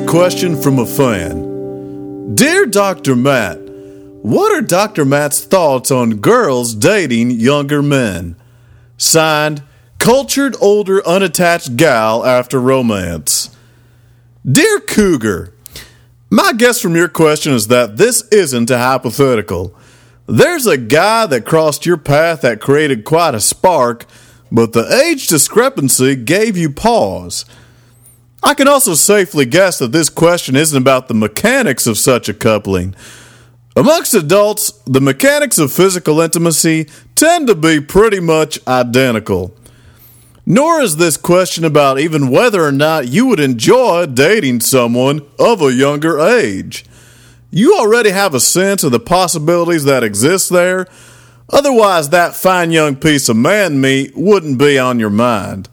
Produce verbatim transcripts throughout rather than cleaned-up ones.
question from a fan. Dear Doctor Matt, what are Doctor Matt's thoughts on girls dating younger men? Signed, Cultured Older Unattached Gal After Romance. Dear Cougar, my guess from your question is that this isn't a hypothetical. There's a guy that crossed your path that created quite a spark, but the age discrepancy gave you pause. I can also safely guess that this question isn't about the mechanics of such a coupling. Amongst adults, the mechanics of physical intimacy tend to be pretty much identical. Nor is this question about even whether or not you would enjoy dating someone of a younger age. You already have a sense of the possibilities that exist there. Otherwise, that fine young piece of man meat wouldn't be on your mind.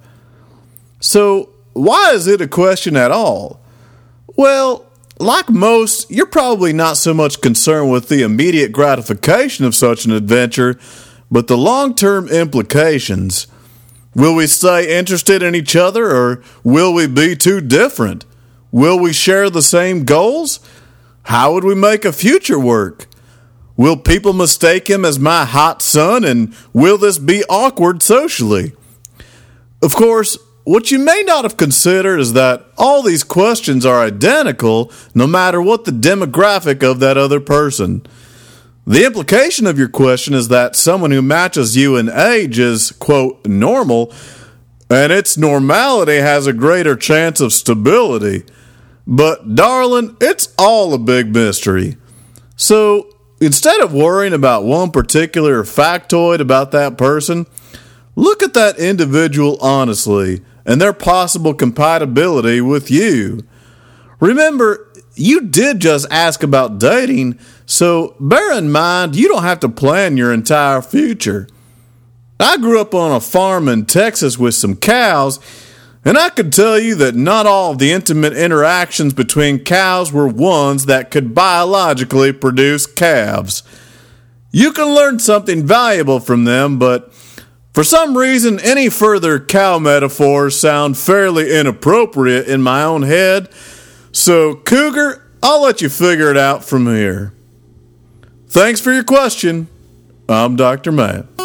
So, why is it a question at all? Well, like most, you're probably not so much concerned with the immediate gratification of such an adventure, but the long-term implications. Will we stay interested in each other, or will we be too different? Will we share the same goals? How would we make a future work? Will people mistake him as my hot son, and will this be awkward socially? Of course, what you may not have considered is that all these questions are identical no matter what the demographic of that other person. The implication of your question is that someone who matches you in age is, quote, normal, and its normality has a greater chance of stability. But, darling, it's all a big mystery. So, instead of worrying about one particular factoid about that person, look at that individual honestly and their possible compatibility with you. Remember, you did just ask about dating, so bear in mind you don't have to plan your entire future. I grew up on a farm in Texas with some cows, and I could tell you that not all of the intimate interactions between cows were ones that could biologically produce calves. You can learn something valuable from them, but for some reason, any further cow metaphors sound fairly inappropriate in my own head. So, Cougar, I'll let you figure it out from here. Thanks for your question. I'm Doctor Matt.